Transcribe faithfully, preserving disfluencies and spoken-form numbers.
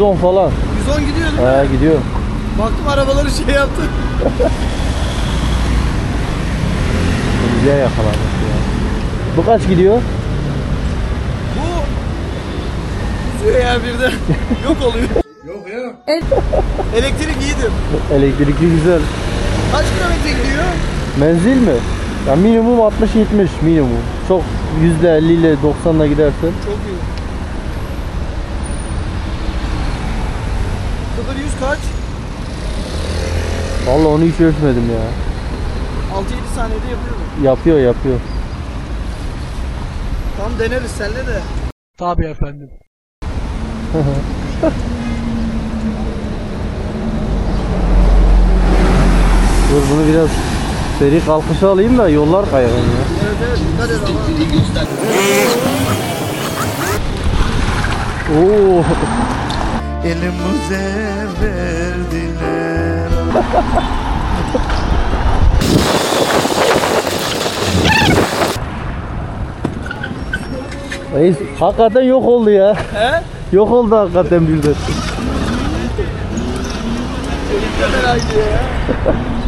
on falan. yüz on gidiyor değil mi? He gidiyor. Baktım arabaları şey yaptı. Güzel yakaladık ya. Bu kaç gidiyor? Bu suya ya birden yok oluyor. Yok ya. Elektrik iyidir. Elektrikli güzel. Kaç kilometre gidiyor? Menzil mi? Ya minimum altmış yetmiş minimum. Çok yüzde elli ile doksanla gidersen. Çok iyi. sıfır yüz kaç? Vallahi onu hiç ölçmedim ya. altı yedi saniyede yapıyor mu? Yapıyor yapıyor. Tam deneriz senle de. Tabii efendim. Dur bunu biraz seri kalkışa alayım da yollar kaygan ya. Evet evet dikkat et ama. Oo. Elimize verdiler. Reis hakikaten yok oldu ya. He? Yok oldu hakikaten birden. Elimde merak ediyor ya.